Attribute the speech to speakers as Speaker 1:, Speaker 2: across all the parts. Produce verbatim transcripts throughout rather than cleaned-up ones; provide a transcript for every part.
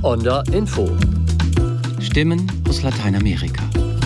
Speaker 1: Onda Info.
Speaker 2: Stimmen aus Lateinamerika.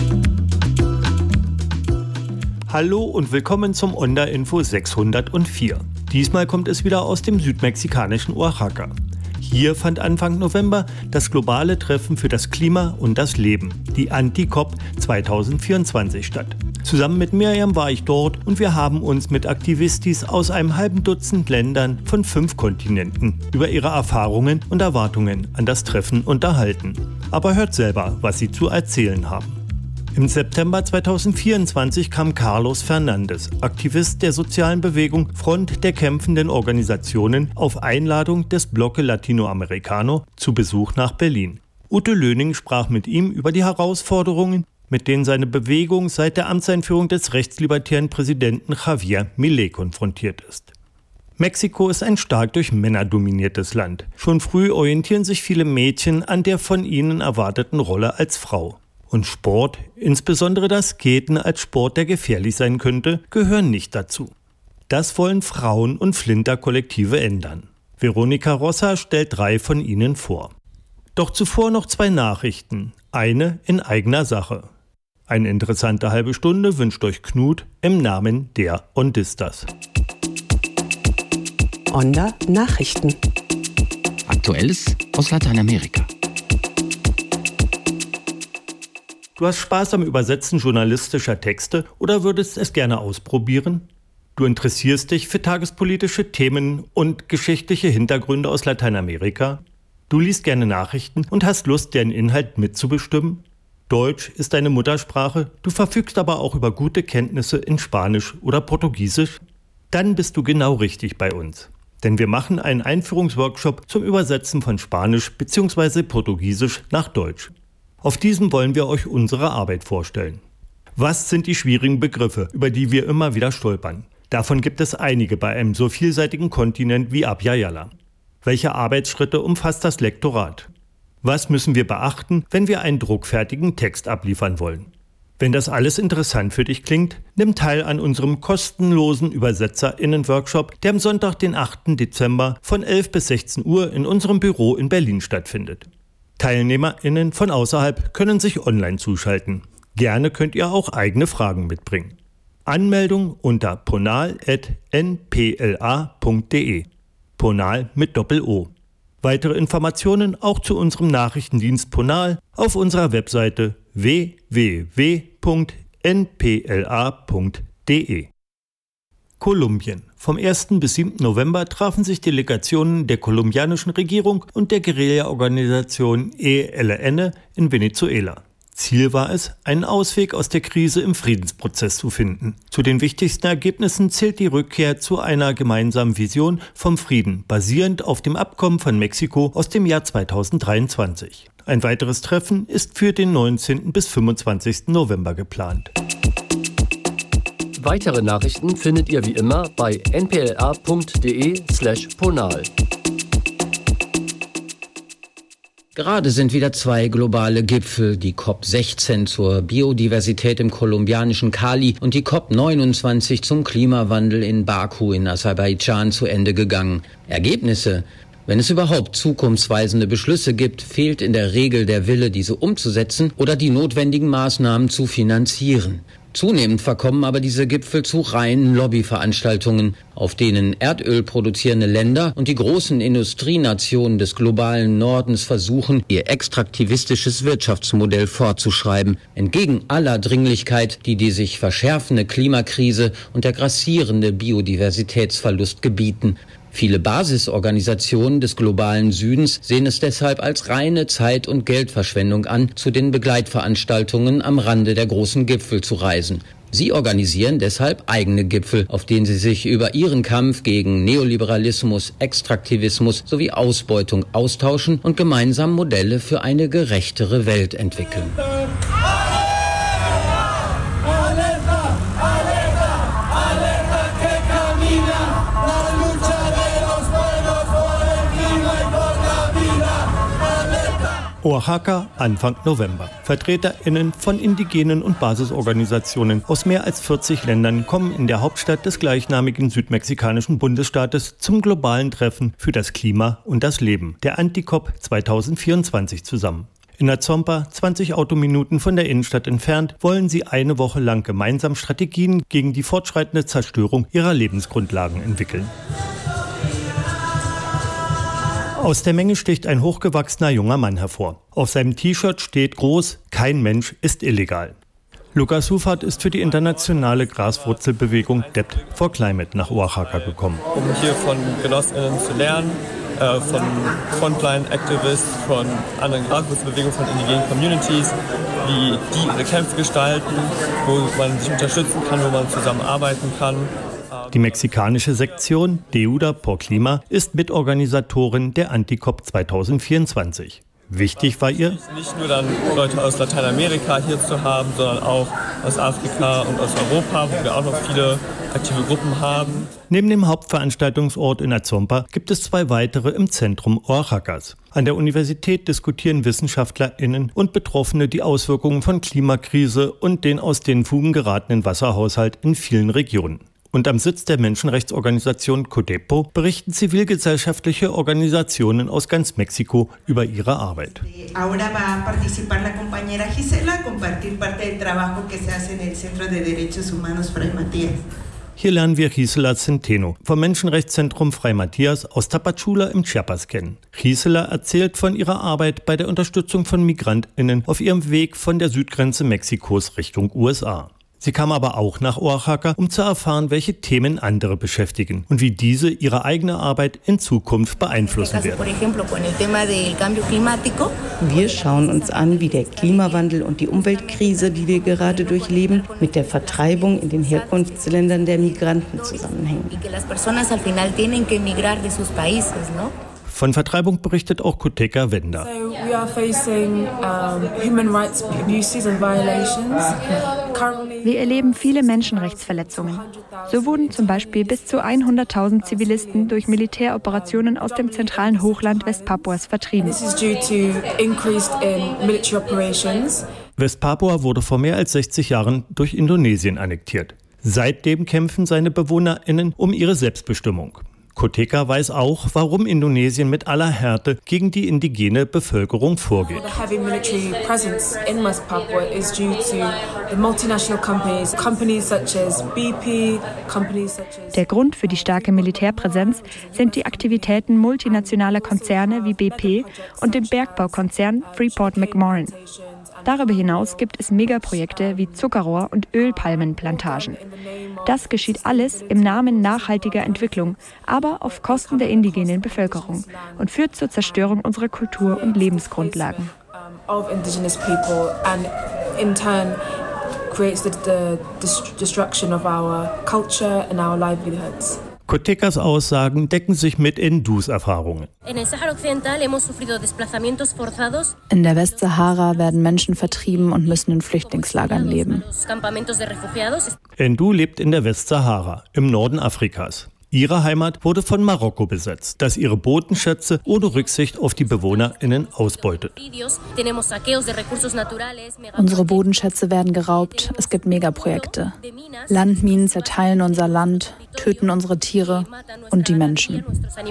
Speaker 3: Hallo und willkommen zum Onda Info sechshundertvier. Diesmal kommt es wieder aus dem südmexikanischen Oaxaca. Hier fand Anfang November das globale Treffen für das Klima und das Leben, die Anti-COP zweitausendvierundzwanzig, statt. Zusammen mit Miriam war ich dort und wir haben uns mit Aktivistis aus einem halben Dutzend Ländern von fünf Kontinenten über ihre Erfahrungen und Erwartungen an das Treffen unterhalten. Aber hört selber, was sie zu erzählen haben. Im September zweitausendvierundzwanzig kam Carlos Fernandez, Aktivist der sozialen Bewegung Front der kämpfenden Organisationen, auf Einladung des Bloque Latinoamericano zu Besuch nach Berlin. Ute Löning sprach mit ihm über die Herausforderungen, mit denen seine Bewegung seit der Amtseinführung des rechtslibertären Präsidenten Javier Milei konfrontiert ist. Mexiko ist ein stark durch Männer dominiertes Land. Schon früh orientieren sich viele Mädchen an der von ihnen erwarteten Rolle als Frau. Und Sport, insbesondere das Skaten als Sport, der gefährlich sein könnte, gehören nicht dazu. Das wollen Frauen- und Flinter-Kollektive ändern. Veronica Rossa stellt drei von ihnen vor. Doch zuvor noch zwei Nachrichten, eine in eigener Sache. Eine interessante halbe Stunde wünscht euch Knut im Namen der Ondistas.
Speaker 4: Onda Nachrichten.
Speaker 2: Aktuelles aus Lateinamerika.
Speaker 3: Du hast Spaß am Übersetzen journalistischer Texte oder würdest es gerne ausprobieren? Du interessierst dich für tagespolitische Themen und geschichtliche Hintergründe aus Lateinamerika? Du liest gerne Nachrichten und hast Lust, deren Inhalt mitzubestimmen? Deutsch ist deine Muttersprache, du verfügst aber auch über gute Kenntnisse in Spanisch oder Portugiesisch? Dann bist du genau richtig bei uns. Denn wir machen einen Einführungsworkshop zum Übersetzen von Spanisch bzw. Portugiesisch nach Deutsch. Auf diesem wollen wir euch unsere Arbeit vorstellen. Was sind die schwierigen Begriffe, über die wir immer wieder stolpern? Davon gibt es einige bei einem so vielseitigen Kontinent wie Abya Yala. Welche Arbeitsschritte umfasst das Lektorat? Was müssen wir beachten, wenn wir einen druckfertigen Text abliefern wollen? Wenn das alles interessant für dich klingt, nimm teil an unserem kostenlosen ÜbersetzerInnen-Workshop, der am Sonntag, den achten Dezember von elf bis sechzehn Uhr in unserem Büro in Berlin stattfindet. TeilnehmerInnen von außerhalb können sich online zuschalten. Gerne könnt ihr auch eigene Fragen mitbringen. Anmeldung unter ponal at n p l a punkt d e. Ponal mit Doppel-O. Weitere Informationen auch zu unserem Nachrichtendienst Ponal auf unserer Webseite w w w punkt n p l a punkt d e. Kolumbien. Vom ersten bis siebten November trafen sich Delegationen der kolumbianischen Regierung und der Guerilla-Organisation E L N in Venezuela. Ziel war es, einen Ausweg aus der Krise im Friedensprozess zu finden. Zu den wichtigsten Ergebnissen zählt die Rückkehr zu einer gemeinsamen Vision vom Frieden, basierend auf dem Abkommen von Mexiko aus dem Jahr zweitausenddreiundzwanzig. Ein weiteres Treffen ist für den neunzehnten bis fünfundzwanzigsten November geplant.
Speaker 1: Weitere Nachrichten findet ihr wie immer bei n p l a punkt d e slash ponal.
Speaker 2: Gerade sind wieder zwei globale Gipfel, die COP sechzehn zur Biodiversität im kolumbianischen Cali und die COP neunundzwanzig zum Klimawandel in Baku in Aserbaidschan zu Ende gegangen. Ergebnisse? Wenn es überhaupt zukunftsweisende Beschlüsse gibt, fehlt in der Regel der Wille, diese umzusetzen oder die notwendigen Maßnahmen zu finanzieren. Zunehmend verkommen aber diese Gipfel zu reinen Lobbyveranstaltungen, auf denen Erdöl produzierende Länder und die großen Industrienationen des globalen Nordens versuchen, ihr extraktivistisches Wirtschaftsmodell fortzuschreiben, entgegen aller Dringlichkeit, die die sich verschärfende Klimakrise und der grassierende Biodiversitätsverlust gebieten. Viele Basisorganisationen des globalen Südens sehen es deshalb als reine Zeit- und Geldverschwendung an, zu den Begleitveranstaltungen am Rande der großen Gipfel zu reisen. Sie organisieren deshalb eigene Gipfel, auf denen sie sich über ihren Kampf gegen Neoliberalismus, Extraktivismus sowie Ausbeutung austauschen und gemeinsam Modelle für eine gerechtere Welt entwickeln.
Speaker 3: Oaxaca, Anfang November. VertreterInnen von indigenen und Basisorganisationen aus mehr als vierzig Ländern kommen in der Hauptstadt des gleichnamigen südmexikanischen Bundesstaates zum globalen Treffen für das Klima und das Leben, der Anti-COP zwanzig vierundzwanzig, zusammen. In Azompa, zwanzig Autominuten von der Innenstadt entfernt, wollen sie eine Woche lang gemeinsam Strategien gegen die fortschreitende Zerstörung ihrer Lebensgrundlagen entwickeln. Aus der Menge sticht ein hochgewachsener junger Mann hervor. Auf seinem T-Shirt steht groß: Kein Mensch ist illegal. Lucas Hufert ist für die internationale Graswurzelbewegung Debt for Climate nach Oaxaca gekommen.
Speaker 5: Um hier von GenossInnen zu lernen, äh, von Frontline-Activists, von anderen Graswurzelbewegungen, von indigenen Communities, wie die ihre Kämpfe gestalten, wo man sich unterstützen kann, wo man zusammenarbeiten kann.
Speaker 3: Die mexikanische Sektion Deuda por Clima ist Mitorganisatorin der Anti-COP zwanzig vierundzwanzig. Wichtig war ihr,
Speaker 5: nicht nur dann Leute aus Lateinamerika hier zu haben, sondern auch aus Afrika und aus Europa, wo wir auch noch viele aktive Gruppen haben.
Speaker 3: Neben dem Hauptveranstaltungsort in Azompa gibt es zwei weitere im Zentrum Oaxacas. An der Universität diskutieren WissenschaftlerInnen und Betroffene die Auswirkungen von Klimakrise und den aus den Fugen geratenen Wasserhaushalt in vielen Regionen. Und am Sitz der Menschenrechtsorganisation Codepo berichten zivilgesellschaftliche Organisationen aus ganz Mexiko über ihre Arbeit. Hier lernen wir Gisela Centeno vom Menschenrechtszentrum Fray Matías aus Tapachula im Chiapas kennen. Gisela erzählt von ihrer Arbeit bei der Unterstützung von MigrantInnen auf ihrem Weg von der Südgrenze Mexikos Richtung U S A. Sie kam aber auch nach Oaxaca, um zu erfahren, welche Themen andere beschäftigen und wie diese ihre eigene Arbeit in Zukunft beeinflussen werden.
Speaker 6: Wir schauen uns an, wie der Klimawandel und die Umweltkrise, die wir gerade durchleben, mit der Vertreibung in den Herkunftsländern der Migranten zusammenhängen.
Speaker 3: Von Vertreibung berichtet auch Kuteka Wenda.
Speaker 7: Wir erleben viele Menschenrechtsverletzungen. So wurden zum Beispiel bis zu hunderttausend Zivilisten durch Militäroperationen aus dem zentralen Hochland Westpapuas vertrieben.
Speaker 3: Westpapua wurde vor mehr als sechzig Jahren durch Indonesien annektiert. Seitdem kämpfen seine BewohnerInnen um ihre Selbstbestimmung. Kuteka weiß auch, warum Indonesien mit aller Härte gegen die indigene Bevölkerung vorgeht.
Speaker 7: Der Grund für die starke Militärpräsenz sind die Aktivitäten multinationaler Konzerne wie B P und dem Bergbaukonzern Freeport-McMoRan. Darüber hinaus gibt es Megaprojekte wie Zuckerrohr- und Ölpalmenplantagen. Das geschieht alles im Namen nachhaltiger Entwicklung, aber auf Kosten der indigenen Bevölkerung und führt zur Zerstörung unserer Kultur und Lebensgrundlagen.
Speaker 3: Kutekas Aussagen decken sich mit Ndus Erfahrungen.
Speaker 8: In der Westsahara werden Menschen vertrieben und müssen in Flüchtlingslagern leben.
Speaker 3: Ndu lebt in der Westsahara, im Norden Afrikas. Ihre Heimat wurde von Marokko besetzt, das ihre Bodenschätze ohne Rücksicht auf die BewohnerInnen ausbeutet.
Speaker 8: Unsere Bodenschätze werden geraubt, es gibt Megaprojekte. Landminen zerteilen unser Land, töten unsere Tiere und die Menschen.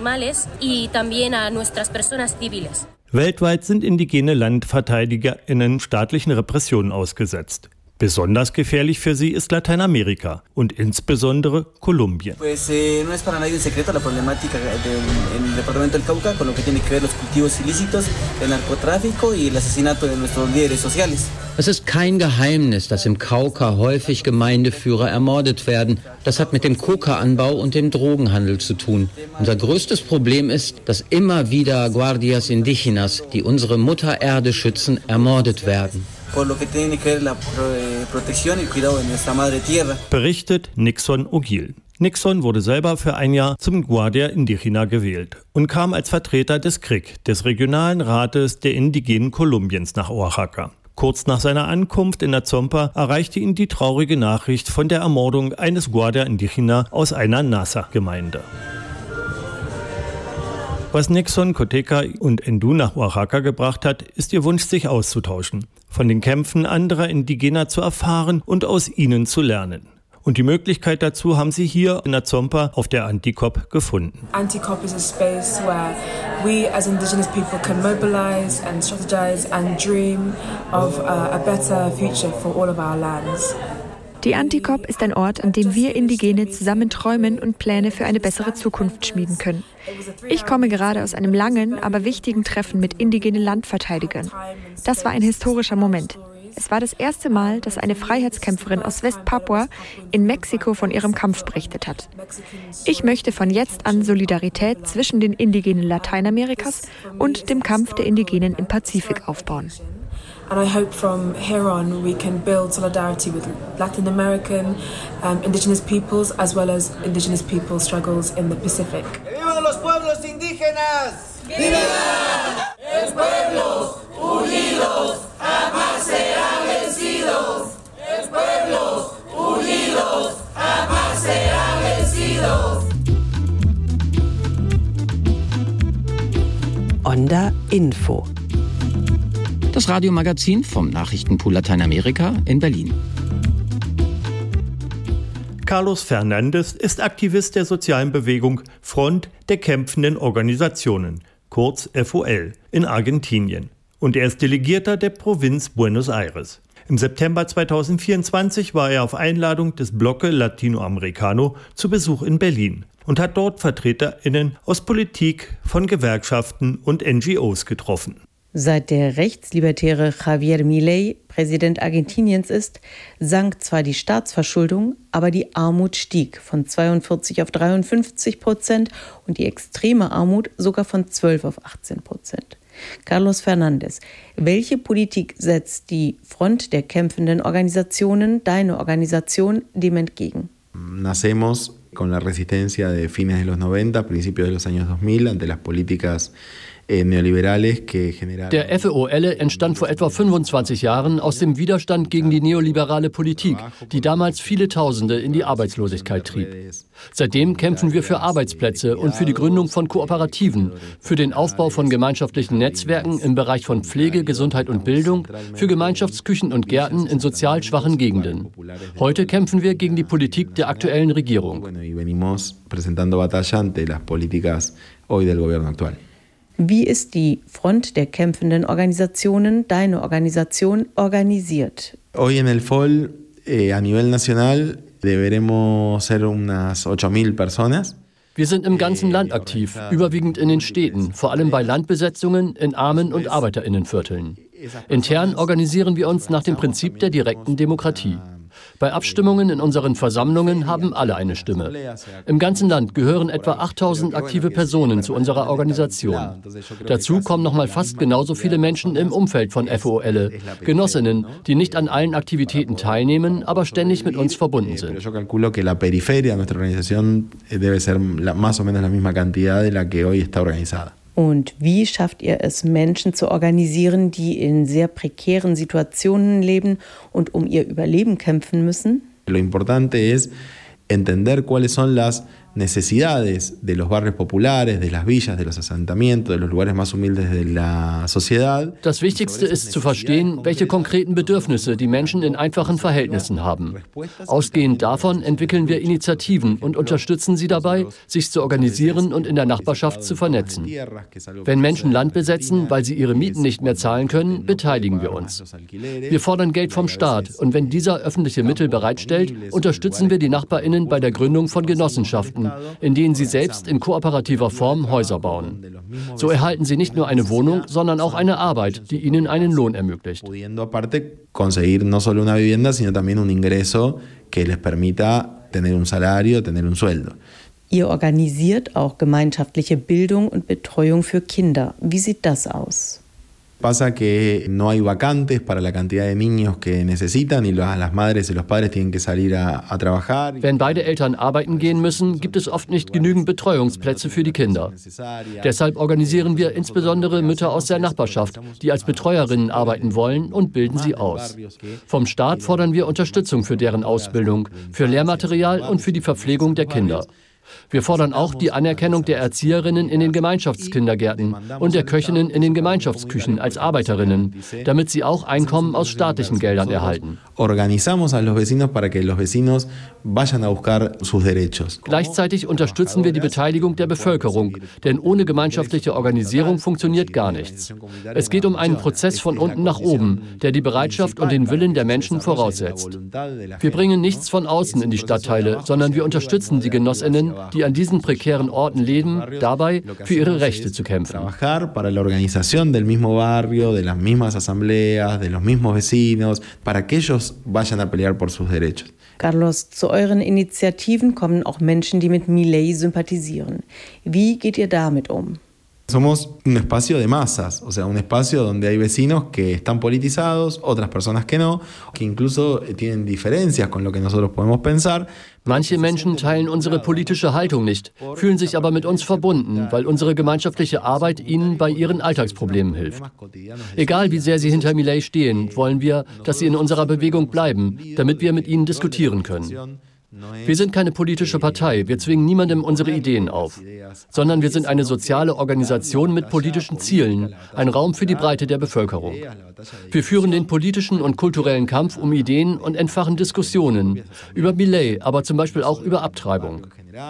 Speaker 3: Weltweit sind indigene LandverteidigerInnen staatlichen Repressionen ausgesetzt. Besonders gefährlich für sie ist Lateinamerika und insbesondere Kolumbien.
Speaker 9: Es
Speaker 2: ist kein Geheimnis, dass im Cauca häufig Gemeindeführer ermordet werden. Das hat mit dem Coca-Anbau und dem Drogenhandel zu tun. Unser größtes Problem ist, dass immer wieder Guardias Indígenas, die unsere Mutter Erde schützen, ermordet werden.
Speaker 3: Berichtet Nixon Ogil. Nixon wurde selber für ein Jahr zum Guardia Indígena gewählt und kam als Vertreter des C R I C, des Regionalen Rates der Indigenen Kolumbiens, nach Oaxaca. Kurz nach seiner Ankunft in Azompa erreichte ihn die traurige Nachricht von der Ermordung eines Guardia Indígena aus einer Nasa-Gemeinde. Was Nixon, Koteka und Ndu nach Oaxaca gebracht hat, ist ihr Wunsch, sich auszutauschen, von den Kämpfen anderer Indigener zu erfahren und aus ihnen zu lernen. Und die Möglichkeit dazu haben sie hier in Azompa auf der Antikop gefunden.
Speaker 9: Antikop is a space where we as indigenous people can mobilize and strategize and dream of a, a better future for all of our lands.
Speaker 7: Die Antikop ist ein Ort, an dem wir Indigene zusammen träumen und Pläne für eine bessere Zukunft schmieden können. Ich komme gerade aus einem langen, aber wichtigen Treffen mit indigenen Landverteidigern. Das war ein historischer Moment. Es war das erste Mal, dass eine Freiheitskämpferin aus Westpapua in Mexiko von ihrem Kampf berichtet hat. Ich möchte von jetzt an Solidarität zwischen den Indigenen Lateinamerikas und dem Kampf der Indigenen im Pazifik aufbauen.
Speaker 9: And I hope from here on we can build solidarity with Latin American, um, indigenous peoples as well as indigenous people's struggles in the Pacific.
Speaker 10: ¡Vivan los pueblos indígenas! ¡Viva! ¡Los pueblos unidos jamás serán vencidos! ¡Los pueblos unidos jamás serán vencidos!
Speaker 4: Onda Info.
Speaker 2: Das Radiomagazin vom Nachrichtenpool Lateinamerika in Berlin.
Speaker 3: Carlos Fernandes ist Aktivist der sozialen Bewegung Front der kämpfenden Organisationen, kurz F O L, in Argentinien. Und er ist Delegierter der Provinz Buenos Aires. Im September zweitausendvierundzwanzig war er auf Einladung des Bloque Latinoamericano zu Besuch in Berlin und hat dort VertreterInnen aus Politik, von Gewerkschaften und N G Os getroffen.
Speaker 6: Seit der rechtslibertäre Javier Milei Präsident Argentiniens ist, sank zwar die Staatsverschuldung, aber die Armut stieg von zweiundvierzig auf dreiundfünfzig Prozent und die extreme Armut sogar von zwölf auf achtzehn Prozent. Carlos Fernandes, welche Politik setzt die Front der kämpfenden Organisationen, deine Organisation, dem entgegen?
Speaker 11: Nacemos con la resistencia de fines de los noventa, principios de los años dos mil, ante las políticas
Speaker 1: Der F O L entstand vor etwa fünfundzwanzig Jahren aus dem Widerstand gegen die neoliberale Politik, die damals viele Tausende in die Arbeitslosigkeit trieb. Seitdem kämpfen wir für Arbeitsplätze und für die Gründung von Kooperativen, für den Aufbau von gemeinschaftlichen Netzwerken im Bereich von Pflege, Gesundheit und Bildung, für Gemeinschaftsküchen und Gärten in sozial schwachen Gegenden. Heute kämpfen wir gegen die Politik der aktuellen Regierung.
Speaker 6: Wie ist die Front der kämpfenden Organisationen, deine Organisation, organisiert?
Speaker 11: Hoy en el F O L, eh, a nivel nacional, deberemos ser unas ocho mil personas.
Speaker 1: Wir sind im ganzen Land aktiv, überwiegend in den Städten, vor allem bei Landbesetzungen in Armen- und ArbeiterInnenvierteln. Intern organisieren wir uns nach dem Prinzip der direkten Demokratie. Bei Abstimmungen in unseren Versammlungen haben alle eine Stimme. Im ganzen Land gehören etwa achttausend aktive Personen zu unserer Organisation. Dazu kommen noch mal fast genauso viele Menschen im Umfeld von F O L, Genossinnen, die nicht an allen Aktivitäten teilnehmen, aber ständig mit uns verbunden sind.
Speaker 6: Und wie schafft ihr es, Menschen zu organisieren, die in sehr prekären Situationen leben und um ihr Überleben kämpfen müssen?
Speaker 11: Lo importante es entender cuáles son las necesidades de los barrios populares, de las villas, de los asentamientos, de los lugares más humildes de la sociedad.
Speaker 1: Das Wichtigste ist zu verstehen, welche konkreten Bedürfnisse die Menschen in einfachen Verhältnissen haben. Ausgehend davon entwickeln wir Initiativen und unterstützen sie dabei, sich zu organisieren und in der Nachbarschaft zu vernetzen. Wenn Menschen Land besetzen, weil sie ihre Mieten nicht mehr zahlen können, beteiligen wir uns. Wir fordern Geld vom Staat und wenn dieser öffentliche Mittel bereitstellt, unterstützen wir die NachbarInnen bei der Gründung von Genossenschaften, in denen sie selbst in kooperativer Form Häuser bauen. So erhalten sie nicht nur eine Wohnung, sondern auch eine Arbeit, die ihnen einen Lohn ermöglicht.
Speaker 11: Conseguir no solo una vivienda, sino también un ingreso que les permita tener un salario, tener un sueldo.
Speaker 6: Ihr organisiert auch gemeinschaftliche Bildung und Betreuung für Kinder. Wie sieht das aus?
Speaker 11: Pasa que no hay vacantes para la cantidad de niños que necesitan y las madres y los padres tienen que salir a, a trabajar.
Speaker 1: Wenn beide Eltern arbeiten gehen müssen, gibt es oft nicht genügend Betreuungsplätze für die Kinder. Deshalb organisieren wir insbesondere Mütter aus der Nachbarschaft, die als Betreuerinnen arbeiten wollen und bilden sie aus. Vom Staat fordern wir Unterstützung für deren Ausbildung, für Lehrmaterial und für die Verpflegung der Kinder. Wir fordern auch die Anerkennung der Erzieherinnen in den Gemeinschaftskindergärten und der Köchinnen in den Gemeinschaftsküchen als Arbeiterinnen, damit sie auch Einkommen aus staatlichen Geldern erhalten. Gleichzeitig unterstützen wir die Beteiligung der Bevölkerung, denn ohne gemeinschaftliche Organisierung funktioniert gar nichts. Es geht um einen Prozess von unten nach oben, der die Bereitschaft und den Willen der Menschen voraussetzt. Wir bringen nichts von außen in die Stadtteile, sondern wir unterstützen die Genossinnen, die an diesen prekären Orten leben, dabei für ihre Rechte zu kämpfen.
Speaker 6: Carlos, zu euren Initiativen kommen auch Menschen, die mit Milei sympathisieren. Wie geht ihr damit um?
Speaker 11: Somos un espacio de masas, o sea, un espacio donde hay vecinos que están politizados, otras personas que no, que incluso tienen diferencias con lo que nosotros podemos pensar.
Speaker 1: Manche Menschen teilen unsere politische Haltung nicht, fühlen sich aber mit uns verbunden, weil unsere gemeinschaftliche Arbeit ihnen bei ihren Alltagsproblemen hilft. Egal wie sehr sie hinter Milei stehen, wollen wir, dass sie in unserer Bewegung bleiben, damit wir mit ihnen diskutieren können. Wir sind keine politische Partei, wir zwingen niemandem unsere Ideen auf, sondern wir sind eine soziale Organisation mit politischen Zielen, ein Raum für die Breite der Bevölkerung. Wir führen den politischen und kulturellen Kampf um Ideen und entfachen Diskussionen über Milei, aber zum Beispiel auch über Abtreibung.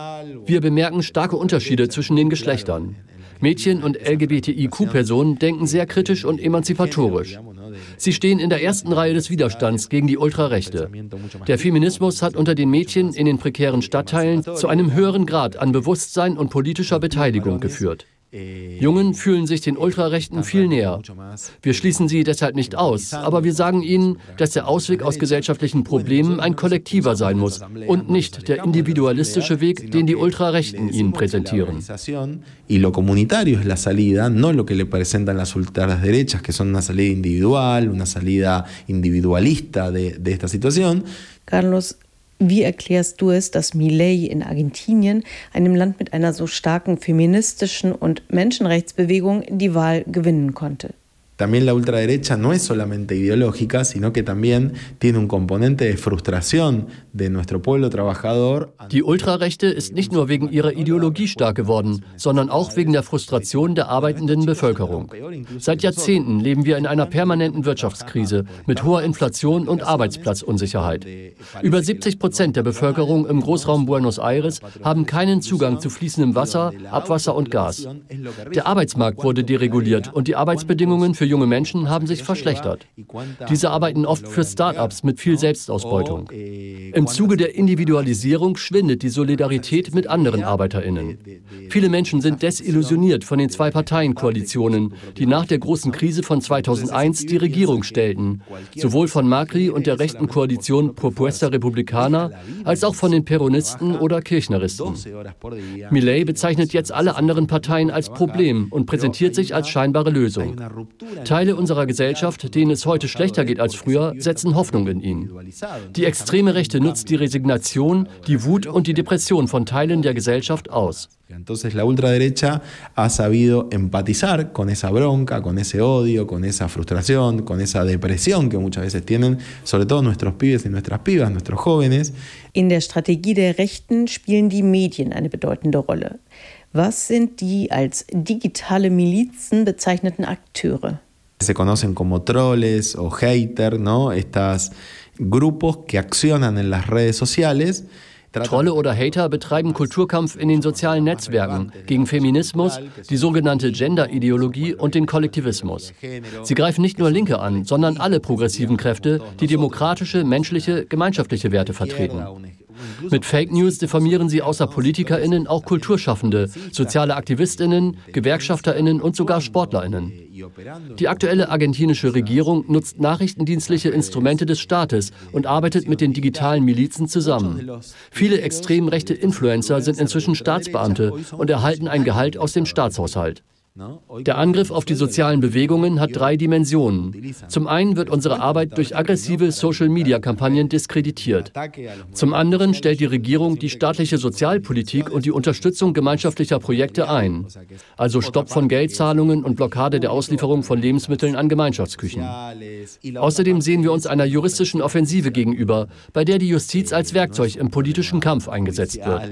Speaker 1: Wir bemerken starke Unterschiede zwischen den Geschlechtern. Mädchen und L G B T I Q-Personen denken sehr kritisch und emanzipatorisch. Sie stehen in der ersten Reihe des Widerstands gegen die Ultrarechte. Der Feminismus hat unter den Mädchen in den prekären Stadtteilen zu einem höheren Grad an Bewusstsein und politischer Beteiligung geführt. Jungen fühlen sich den Ultrarechten viel näher. Wir schließen sie deshalb nicht aus, aber wir sagen ihnen, dass der Ausweg aus gesellschaftlichen Problemen ein kollektiver sein muss und nicht der individualistische Weg, den die Ultrarechten ihnen präsentieren.
Speaker 11: Y lo comunitario es la salida, no lo que le presentan las ultraderechas, que son una salida individual, una salida individualista de, de esta situación.
Speaker 6: Carlos, wie erklärst du es, dass Milei in Argentinien, einem Land mit einer so starken feministischen und Menschenrechtsbewegung, die Wahl gewinnen konnte?
Speaker 11: También la ultraderecha no es solamente ideológica, sino que también tiene un componente de frustración de nuestro pueblo trabajador.
Speaker 1: Die Ultrarechte ist nicht nur wegen ihrer Ideologie stark geworden, sondern auch wegen der Frustration der arbeitenden Bevölkerung. Seit Jahrzehnten leben wir in einer permanenten Wirtschaftskrise mit hoher Inflation und Arbeitsplatzunsicherheit. Über siebzig Prozent der Bevölkerung im Großraum Buenos Aires haben keinen Zugang zu fließendem Wasser, Abwasser und Gas. Der Arbeitsmarkt wurde dereguliert und die Arbeitsbedingungen für junge Menschen haben sich verschlechtert. Diese arbeiten oft für Start-ups mit viel Selbstausbeutung. Im Zuge der Individualisierung schwindet die Solidarität mit anderen ArbeiterInnen. Viele Menschen sind desillusioniert von den Zwei-Parteien-Koalitionen, die nach der großen Krise von zweitausendeins die Regierung stellten, sowohl von Macri und der rechten Koalition Propuesta Republicana als auch von den Peronisten oder Kirchneristen. Milei bezeichnet jetzt alle anderen Parteien als Problem und präsentiert sich als scheinbare Lösung. Teile unserer Gesellschaft, denen es heute schlechter geht als früher, setzen Hoffnung in ihn. Die extreme Rechte nutzt die Resignation, die Wut und die Depression von Teilen der Gesellschaft aus.
Speaker 11: Entonces la ultraderecha ha sabido empatizar con esa bronca, con ese odio, con esa frustración, con esa depresión que muchas veces tienen, sobre todo nuestros pibes y nuestras pibas, nuestros jóvenes.
Speaker 6: In der Strategie der Rechten spielen die Medien eine bedeutende Rolle. Was sind die als digitale Milizen bezeichneten Akteure?
Speaker 11: Se conocen como troles o haters, ¿no? Estas grupos que accionan en las redes sociales.
Speaker 1: Trolle oder Hater betreiben Kulturkampf in den sozialen Netzwerken gegen Feminismus, die sogenannte Gender-Ideologie und den Kollektivismus. Sie greifen nicht nur Linke an, sondern alle progressiven Kräfte, die demokratische, menschliche, gemeinschaftliche Werte vertreten. Mit Fake News diffamieren sie außer PolitikerInnen auch Kulturschaffende, soziale AktivistInnen, GewerkschafterInnen und sogar SportlerInnen. Die aktuelle argentinische Regierung nutzt nachrichtendienstliche Instrumente des Staates und arbeitet mit den digitalen Milizen zusammen. Viele extrem rechte Influencer sind inzwischen Staatsbeamte und erhalten ein Gehalt aus dem Staatshaushalt. Der Angriff auf die sozialen Bewegungen hat drei Dimensionen. Zum einen wird unsere Arbeit durch aggressive Social-Media-Kampagnen diskreditiert. Zum anderen stellt die Regierung die staatliche Sozialpolitik und die Unterstützung gemeinschaftlicher Projekte ein. Also Stopp von Geldzahlungen und Blockade der Auslieferung von Lebensmitteln an Gemeinschaftsküchen. Außerdem sehen wir uns einer juristischen Offensive gegenüber, bei der die Justiz als Werkzeug im politischen Kampf eingesetzt wird.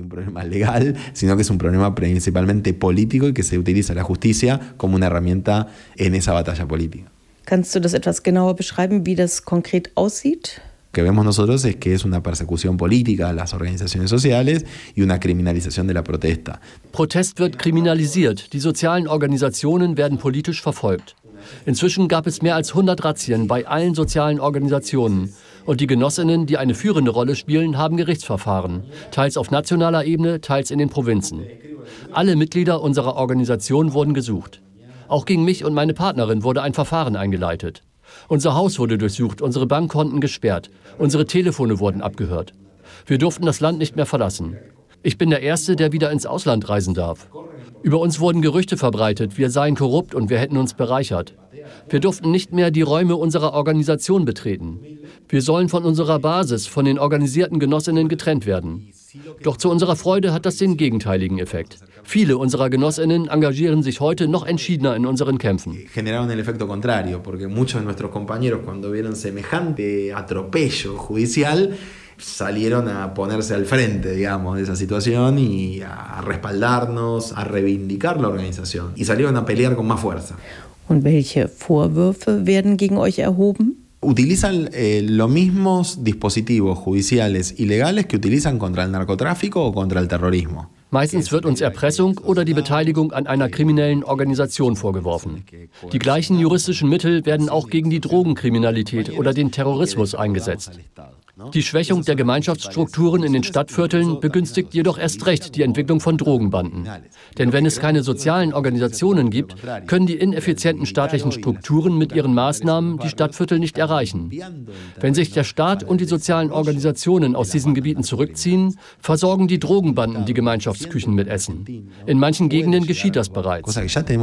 Speaker 11: Justicia como una herramienta en esa batalla política.
Speaker 6: Kannst du das etwas genauer beschreiben, wie das konkret aussieht?
Speaker 11: Lo que vemos nosotros es que es una persecución política a las organizaciones sociales y una criminalización de la protesta.
Speaker 1: Protest wird kriminalisiert, die sozialen Organisationen werden politisch verfolgt. Inzwischen gab es mehr als hundert Razzien bei allen sozialen Organisationen. Und die Genossinnen, die eine führende Rolle spielen, haben Gerichtsverfahren, teils auf nationaler Ebene, teils in den Provinzen. Alle Mitglieder unserer Organisation wurden gesucht. Auch gegen mich und meine Partnerin wurde ein Verfahren eingeleitet. Unser Haus wurde durchsucht, unsere Bankkonten gesperrt, unsere Telefone wurden abgehört. Wir durften das Land nicht mehr verlassen. Ich bin der Erste, der wieder ins Ausland reisen darf. Über uns wurden Gerüchte verbreitet, wir seien korrupt und wir hätten uns bereichert. Wir durften nicht mehr die Räume unserer Organisation betreten. Wir sollen von unserer Basis, von den organisierten Genossinnen getrennt werden. Doch zu unserer Freude hat das den gegenteiligen Effekt. Viele unserer Genossinnen engagieren sich heute noch entschiedener in unseren Kämpfen.
Speaker 11: Generaron el efecto contrario, porque muchos de nuestros compañeros cuando vieron semejante atropello judicial salieron a ponerse al frente, digamos, de esa situación y a respaldarnos, a reivindicar la organización y salieron a pelear con más fuerza.
Speaker 6: Und welche Vorwürfe werden gegen euch erhoben?
Speaker 11: Utilizan eh, los mismos dispositivos judiciales y legales que utilizan contra el narcotráfico o contra el terrorismo.
Speaker 1: Meistens wird uns Erpressung oder die Beteiligung an einer kriminellen Organisation vorgeworfen. Die gleichen juristischen Mittel werden auch gegen die Drogenkriminalität oder den Terrorismus eingesetzt. Die Schwächung der Gemeinschaftsstrukturen in den Stadtvierteln begünstigt jedoch erst recht die Entwicklung von Drogenbanden. Denn wenn es keine sozialen Organisationen gibt, können die ineffizienten staatlichen Strukturen mit ihren Maßnahmen die Stadtviertel nicht erreichen. Wenn sich der Staat und die sozialen Organisationen aus diesen Gebieten zurückziehen, versorgen die Drogenbanden die Gemeinschaftsküchen mit Essen. In manchen Gegenden geschieht das bereits.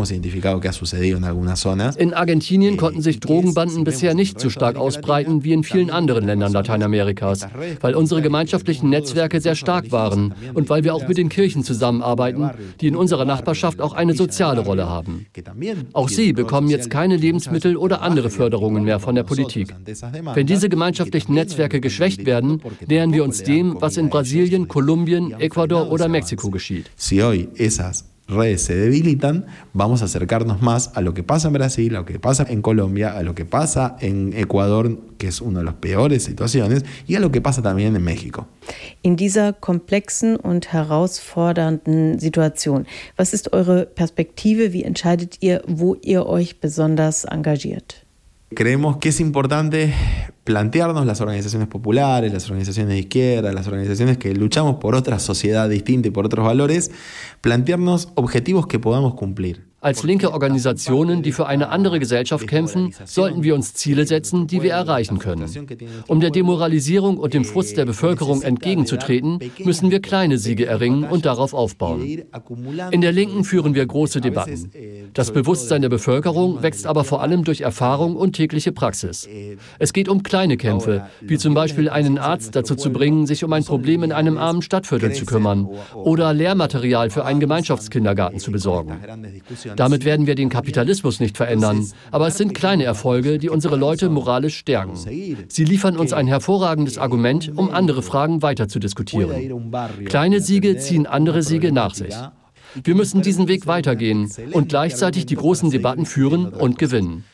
Speaker 1: In Argentinien konnten sich Drogenbanden bisher nicht so stark ausbreiten wie in vielen anderen Ländern Lateinamerikas. Weil unsere gemeinschaftlichen Netzwerke sehr stark waren und weil wir auch mit den Kirchen zusammenarbeiten, die in unserer Nachbarschaft auch eine soziale Rolle haben. Auch sie bekommen jetzt keine Lebensmittel oder andere Förderungen mehr von der Politik. Wenn diese gemeinschaftlichen Netzwerke geschwächt werden, nähern wir uns dem, was in Brasilien, Kolumbien, Ecuador oder Mexiko geschieht.
Speaker 11: Redes se debilitan, vamos a acercarnos más a lo que pasa en Brasil, a lo que pasa en Colombia, a lo que pasa en Ecuador, que es una de las peores situaciones, y a lo que pasa también en México.
Speaker 6: In dieser komplexen und herausfordernden Situation, was ist eure Perspektive? Wie entscheidet ihr, wo ihr euch besonders engagiert?
Speaker 11: Creemos que es importante plantearnos las organizaciones populares, las organizaciones de izquierda, las organizaciones que luchamos por otra sociedad distinta y por otros valores, plantearnos objetivos que podamos cumplir.
Speaker 1: Als linke Organisationen, die für eine andere Gesellschaft kämpfen, sollten wir uns Ziele setzen, die wir erreichen können. Um der Demoralisierung und dem Frust der Bevölkerung entgegenzutreten, müssen wir kleine Siege erringen und darauf aufbauen. In der Linken führen wir große Debatten. Das Bewusstsein der Bevölkerung wächst aber vor allem durch Erfahrung und tägliche Praxis. Es geht um kleine Kämpfe, wie zum Beispiel einen Arzt dazu zu bringen, sich um ein Problem in einem armen Stadtviertel zu kümmern oder Lehrmaterial für einen Gemeinschaftskindergarten zu besorgen. Damit werden wir den Kapitalismus nicht verändern, aber es sind kleine Erfolge, die unsere Leute moralisch stärken. Sie liefern uns ein hervorragendes Argument, um andere Fragen weiter zu diskutieren. Kleine Siege ziehen andere Siege nach sich. Wir müssen diesen Weg weitergehen und gleichzeitig die großen Debatten führen und gewinnen.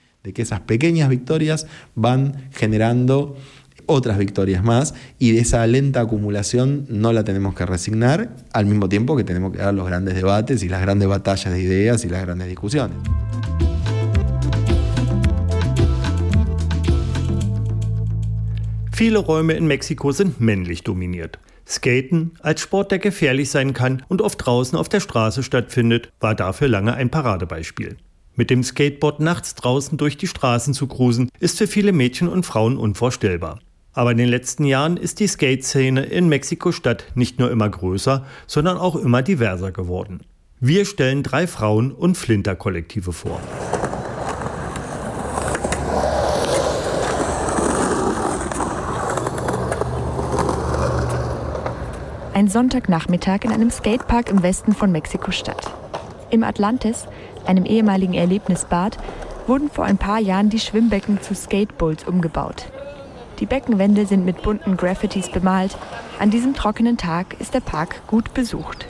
Speaker 11: Otras victorias más y de esa lenta acumulación no la tenemos que resignar, al mismo tiempo que tenemos que dar los grandes debates y las grandes batallas de ideas y las grandes discusiones.
Speaker 3: Viele Räume in Mexiko sind männlich dominiert. Skaten, als Sport, der gefährlich sein kann und oft draußen auf der Straße stattfindet, war dafür lange ein Paradebeispiel. Mit dem Skateboard nachts draußen durch die Straßen zu cruisen, ist für viele Mädchen und Frauen unvorstellbar. Aber in den letzten Jahren ist die Skate-Szene in Mexiko-Stadt nicht nur immer größer, sondern auch immer diverser geworden. Wir stellen drei Frauen- und Flinter-Kollektive vor.
Speaker 7: Ein Sonntagnachmittag in einem Skatepark im Westen von Mexiko-Stadt. Im Atlantis, einem ehemaligen Erlebnisbad, wurden vor ein paar Jahren die Schwimmbecken zu Skatebowls umgebaut. Die Beckenwände sind mit bunten Graffitis bemalt. An diesem trockenen Tag ist der Park gut besucht.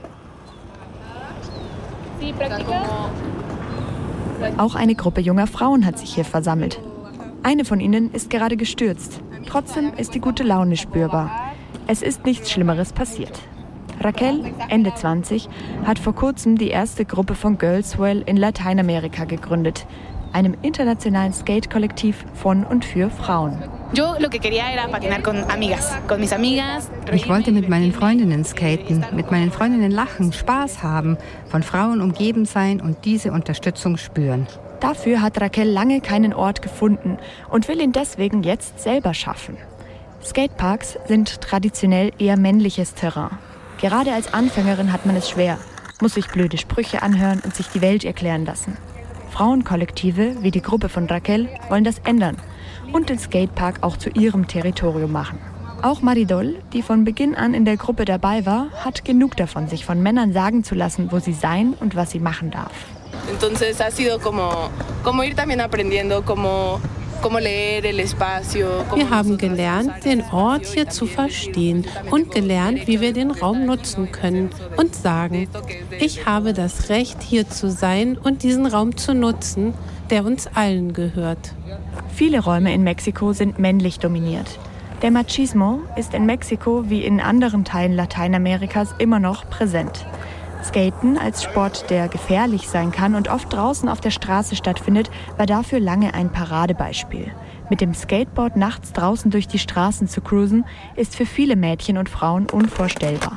Speaker 7: Auch eine Gruppe junger Frauen hat sich hier versammelt. Eine von ihnen ist gerade gestürzt. Trotzdem ist die gute Laune spürbar. Es ist nichts Schlimmeres passiert. Raquel, Ende zwanzig, hat vor kurzem die erste Gruppe von Girlswell in Lateinamerika gegründet, einem internationalen Skate-Kollektiv von und für Frauen.
Speaker 12: Ich wollte mit meinen Freundinnen skaten, mit meinen Freundinnen lachen, Spaß haben, von Frauen umgeben sein und diese Unterstützung spüren.
Speaker 7: Dafür hat Raquel lange keinen Ort gefunden und will ihn deswegen jetzt selber schaffen. Skateparks sind traditionell eher männliches Terrain. Gerade als Anfängerin hat man es schwer, muss sich blöde Sprüche anhören und sich die Welt erklären lassen. Frauenkollektive, wie die Gruppe von Raquel, wollen das ändern und den Skatepark auch zu ihrem Territorium machen. Auch Maridol, die von Beginn an in der Gruppe dabei war, hat genug davon, sich von Männern sagen zu lassen, wo sie sein und was sie machen darf.
Speaker 13: Entonces ha sido como, como ir también aprendiendo, como
Speaker 14: Wir haben gelernt, den Ort hier zu verstehen und gelernt, wie wir den Raum nutzen können und sagen, ich habe das Recht, hier zu sein und diesen Raum zu nutzen, der uns allen gehört.
Speaker 7: Viele Räume in Mexiko sind männlich dominiert. Der Machismo ist in Mexiko wie in anderen Teilen Lateinamerikas immer noch präsent. Skaten als Sport, der gefährlich sein kann und oft draußen auf der Straße stattfindet, war dafür lange ein Paradebeispiel. Mit dem Skateboard nachts draußen durch die Straßen zu cruisen, ist für viele Mädchen und Frauen unvorstellbar.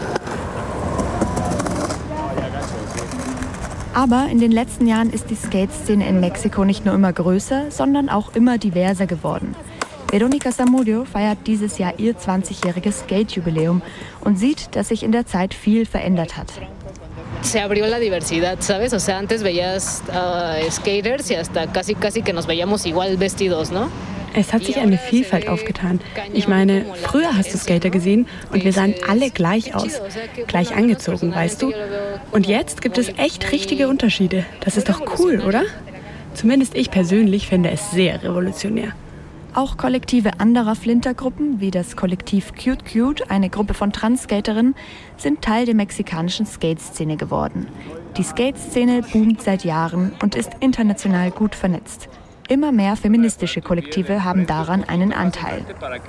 Speaker 7: Aber in den letzten Jahren ist die Skate-Szene in Mexiko nicht nur immer größer, sondern auch immer diverser geworden. Veronica Zamudio feiert dieses Jahr ihr zwanzigjähriges Skate-Jubiläum und sieht, dass sich in der Zeit viel verändert hat.
Speaker 15: Se abrió la diversidad, ¿sabes? O sea, antes veías uh, skaters y hasta casi casi que nos veíamos igual vestidos, ¿no?
Speaker 16: Es hat sich eine Vielfalt aufgetan. Ich meine, früher hast du Skater gesehen und wir sahen alle gleich aus, gleich angezogen, weißt du? Und jetzt gibt es echt richtige Unterschiede. Das ist doch cool, oder? Zumindest ich persönlich finde es sehr revolutionär.
Speaker 7: Auch Kollektive anderer Flintergruppen, wie das Kollektiv Cute Cute, eine Gruppe von Trans-Skaterinnen, sind Teil der mexikanischen Skate-Szene geworden. Die Skate-Szene boomt seit Jahren und ist international gut vernetzt. Immer mehr feministische Kollektive haben daran einen Anteil.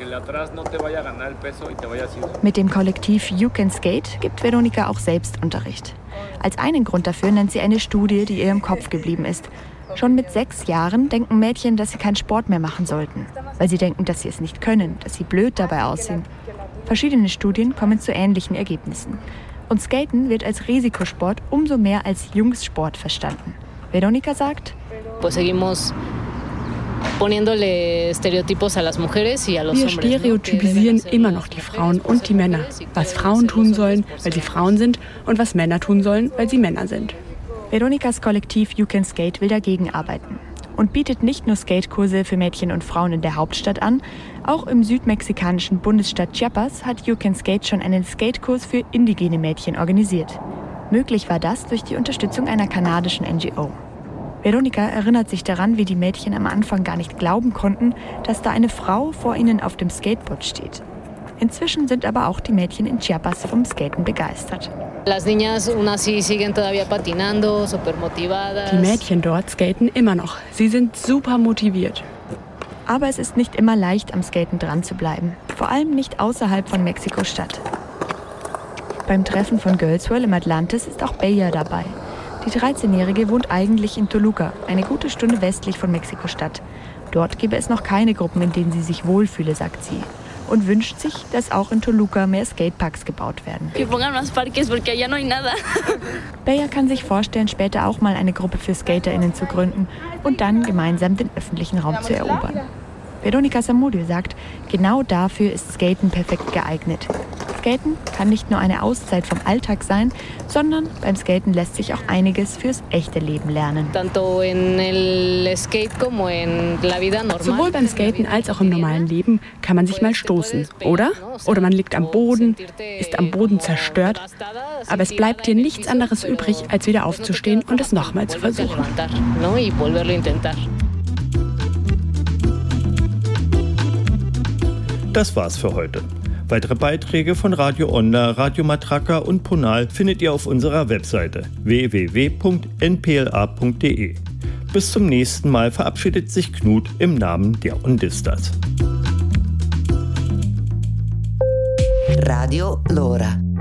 Speaker 7: Mit dem Kollektiv You Can Skate gibt Veronica auch selbst Unterricht. Als einen Grund dafür nennt sie eine Studie, die ihr im Kopf geblieben ist. Schon mit sechs Jahren denken Mädchen, dass sie keinen Sport mehr machen sollten, weil sie denken, dass sie es nicht können, dass sie blöd dabei aussehen. Verschiedene Studien kommen zu ähnlichen Ergebnissen. Und Skaten wird als Risikosport umso mehr als Jungssport verstanden. Veronica sagt,
Speaker 16: wir stereotypisieren immer noch die Frauen und die Männer, was Frauen tun sollen, weil sie Frauen sind, und was Männer tun sollen, weil sie Männer sind.
Speaker 7: Veronicas Kollektiv You Can Skate will dagegen arbeiten und bietet nicht nur Skatekurse für Mädchen und Frauen in der Hauptstadt an, auch im südmexikanischen Bundesstaat Chiapas hat You Can Skate schon einen Skatekurs für indigene Mädchen organisiert. Möglich war das durch die Unterstützung einer kanadischen N G O. Veronica erinnert sich daran, wie die Mädchen am Anfang gar nicht glauben konnten, dass da eine Frau vor ihnen auf dem Skateboard steht. Inzwischen sind aber auch die Mädchen in Chiapas vom Skaten begeistert.
Speaker 15: Die
Speaker 16: Mädchen dort skaten immer noch. Sie sind super motiviert.
Speaker 7: Aber es ist nicht immer leicht, am Skaten dran zu bleiben. Vor allem nicht außerhalb von Mexiko-Stadt. Beim Treffen von Girlswell im Atlantis ist auch Bella dabei. Die dreizehnjährige wohnt eigentlich in Toluca, eine gute Stunde westlich von Mexiko-Stadt. Dort gäbe es noch keine Gruppen, in denen sie sich wohlfühle, sagt sie. Und wünscht sich, dass auch in Toluca mehr Skateparks gebaut werden. Bella kann sich vorstellen, später auch mal eine Gruppe für SkaterInnen zu gründen und dann gemeinsam den öffentlichen Raum zu erobern. Veronica Zamudio sagt, genau dafür ist Skaten perfekt geeignet. Skaten kann nicht nur eine Auszeit vom Alltag sein, sondern beim Skaten lässt sich auch einiges fürs echte Leben lernen.
Speaker 16: Sowohl beim Skaten als auch im normalen Leben kann man sich mal stoßen, oder? Oder man liegt am Boden, ist am Boden zerstört. Aber es bleibt dir nichts anderes übrig, als wieder aufzustehen und es nochmal zu versuchen.
Speaker 3: Das war's für heute. Weitere Beiträge von Radio Onda, Radio Matraca und Ponal findet ihr auf unserer Webseite w w w punkt n p l a punkt d e. Bis zum nächsten Mal verabschiedet sich Knut im Namen der Ondistas.
Speaker 17: Radio Lora.